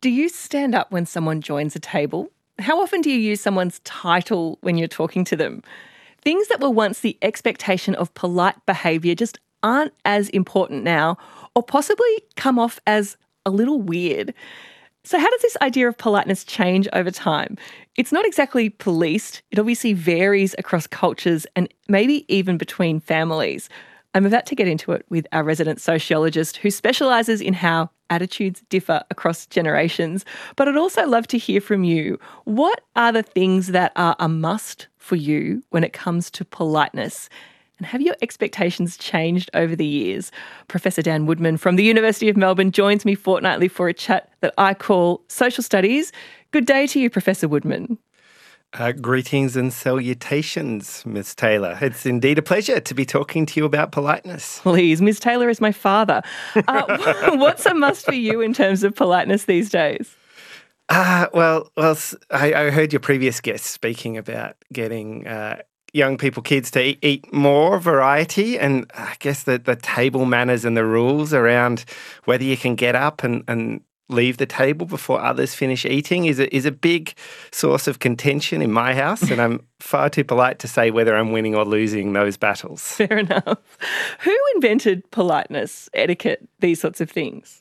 do you stand up when someone joins a table? How often do you use someone's title when you're talking to them? Things that were once the expectation of polite behaviour just aren't as important now, or possibly come off as a little weird. So how does this idea of politeness change over time? It's not exactly policed. It obviously varies across cultures and maybe even between families. I'm about to get into it with our resident sociologist who specialises in how attitudes differ across generations. But I'd also love to hear from you. What are the things that are a must for you when it comes to politeness? And have your expectations changed over the years? Professor Dan Woodman from the University of Melbourne joins me fortnightly for a chat that I call Social Studies. Good day to you, Professor Woodman. Greetings and salutations, Ms. Taylor. It's indeed a pleasure to be talking to you about politeness. Please, Ms. Taylor is my father. What's a must for you in terms of politeness these days? Well, I heard your previous guest speaking about getting young people, kids, to eat more variety, and I guess the table manners and the rules around whether you can get up and leave the table before others finish eating is a big source of contention in my house, and I'm far too polite to say whether I'm winning or losing those battles. Fair enough. Who invented politeness, etiquette, these sorts of things?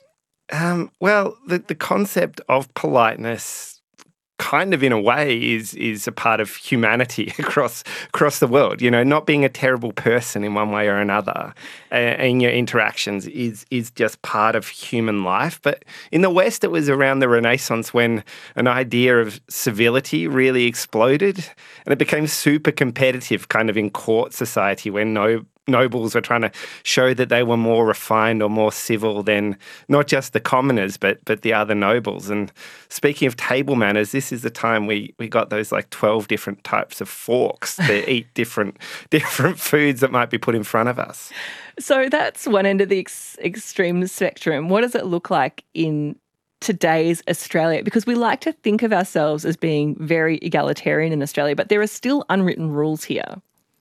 Well, the concept of politeness kind of in a way is a part of humanity across the world. You know, not being a terrible person in one way or another in your interactions is just part of human life. But in the West, it was around the Renaissance when an idea of civility really exploded, and it became super competitive kind of in court society when nobles were trying to show that they were more refined or more civil than not just the commoners, but the other nobles. And speaking of table manners, this is the time we got those like 12 different types of forks to eat different foods that might be put in front of us. So that's one end of the extreme spectrum. What does it look like in today's Australia? Because we like to think of ourselves as being very egalitarian in Australia, but there are still unwritten rules here.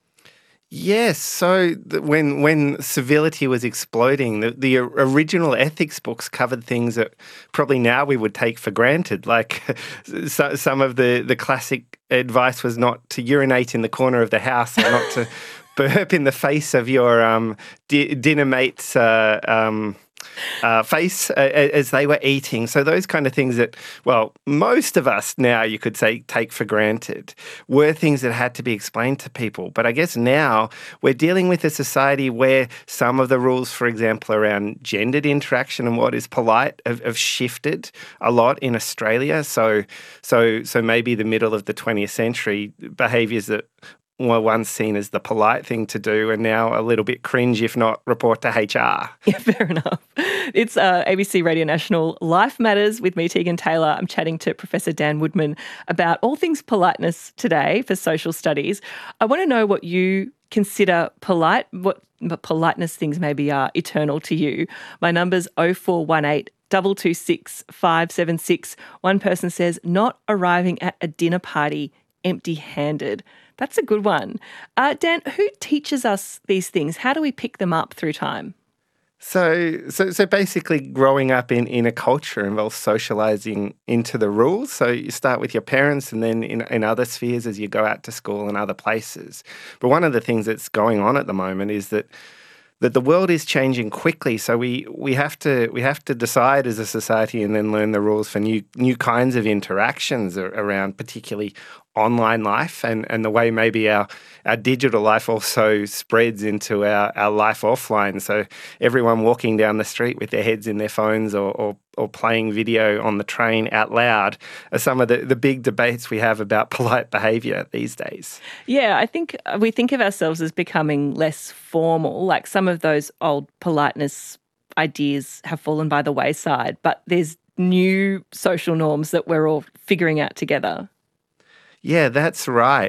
Yes, so when civility was exploding, the original ethics books covered things that probably now we would take for granted. Like some of the classic advice was not to urinate in the corner of the house, or not to burp in the face of your dinner mate's face as they were eating. So those kind of things that, well, most of us now, you could say, take for granted, were things that had to be explained to people. But I guess now we're dealing with a society where some of the rules, for example, around gendered interaction and what is polite have shifted a lot in Australia. So maybe the middle of the 20th century, behaviours that were once seen as the polite thing to do and now a little bit cringe, if not report to HR. Yeah, fair enough. It's ABC Radio National Life Matters with me, Tegan Taylor. I'm chatting to Professor Dan Woodman about all things politeness today for social studies. I want to know what you consider polite, what politeness things maybe are eternal to you. My number's 0418 226 576. One person says, not arriving at a dinner party empty-handed. That's a good one. Dan, who teaches us these things? How do we pick them up through time? So basically growing up in a culture involves socialising into the rules. So you start with your parents and then in other spheres as you go out to school and other places. But one of the things that's going on at the moment is that the world is changing quickly. So we have to decide as a society and then learn the rules for new kinds of interactions around particularly online life and the way maybe our digital life also spreads into our life offline. So everyone walking down the street with their heads in their phones or playing video on the train out loud are some of the big debates we have about polite behaviour these days. Yeah, I think we think of ourselves as becoming less formal, like some of those old politeness ideas have fallen by the wayside, but there's new social norms that we're all figuring out together. Yeah, that's right.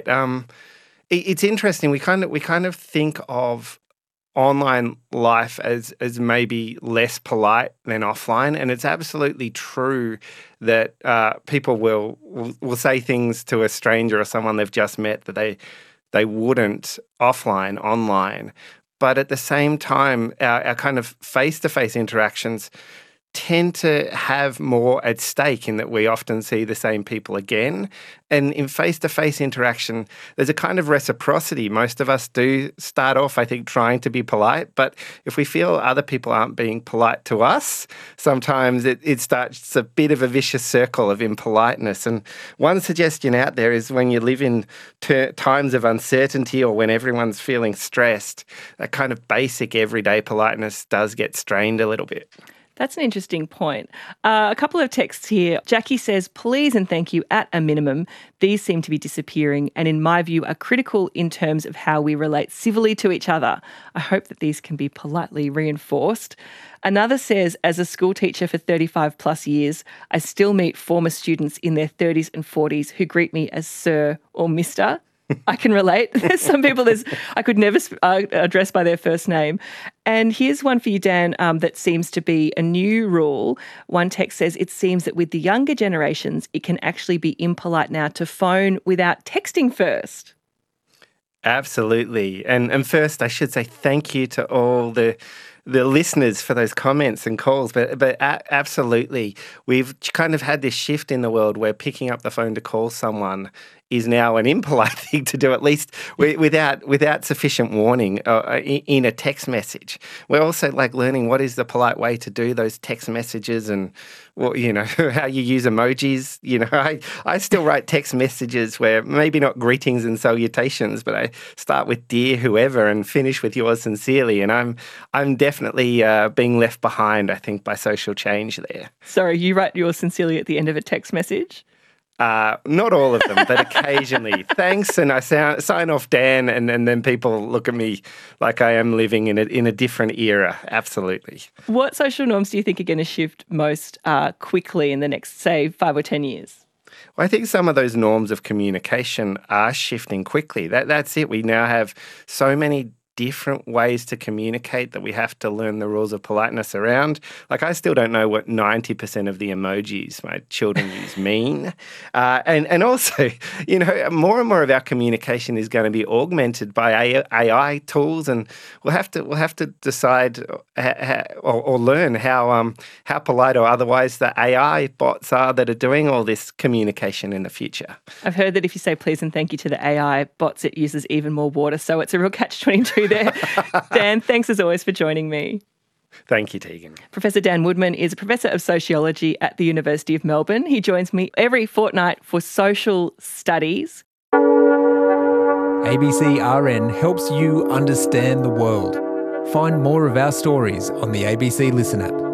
It's interesting. We kind of think of online life as maybe less polite than offline, and it's absolutely true that people will say things to a stranger or someone they've just met that they wouldn't online. But at the same time, our kind of face-to-face interactions tend to have more at stake in that we often see the same people again. And in face-to-face interaction, there's a kind of reciprocity. Most of us do start off, I think, trying to be polite, but if we feel other people aren't being polite to us, sometimes it starts a bit of a vicious circle of impoliteness. And one suggestion out there is when you live in times of uncertainty or when everyone's feeling stressed, that kind of basic everyday politeness does get strained a little bit. That's an interesting point. A couple of texts here. Jackie says, please and thank you at a minimum. These seem to be disappearing and in my view are critical in terms of how we relate civilly to each other. I hope that these can be politely reinforced. Another says, as a school teacher for 35 plus years, I still meet former students in their 30s and 40s who greet me as sir or mister. I can relate. There's some people I could never address by their first name. And here's one for you, Dan, that seems to be a new rule. One text says, it seems that with the younger generations, it can actually be impolite now to phone without texting first. Absolutely. And first, I should say thank you to all the listeners for those comments and calls, but absolutely, we've kind of had this shift in the world where picking up the phone to call someone is now an impolite thing to do, at least without sufficient warning in a text message. We're also learning what is the polite way to do those text messages and how you use emojis. I still write text messages where maybe not greetings and salutations, but I start with dear whoever and finish with yours sincerely. And I'm definitely being left behind, I think, by social change there. Sorry, you write yours sincerely at the end of a text message? Not all of them, but occasionally. Thanks, and I sign off Dan, and then people look at me like I am living in a different era. Absolutely. What social norms do you think are going to shift most quickly in the next, say, 5 or 10 years? Well, I think some of those norms of communication are shifting quickly. That's it. We now have so many different ways to communicate that we have to learn the rules of politeness around. I still don't know what 90% of the emojis my children use mean. And also, more and more of our communication is going to be augmented by AI tools, and we'll have to decide or learn how polite or otherwise the AI bots are that are doing all this communication in the future. I've heard that if you say please and thank you to the AI bots, it uses even more water. So it's a real catch-22 there. Dan, thanks as always for joining me. Thank you, Tegan. Professor Dan Woodman is a professor of sociology at the University of Melbourne. He joins me every fortnight for Social Studies. ABC RN helps you understand the world. Find more of our stories on the ABC Listen app.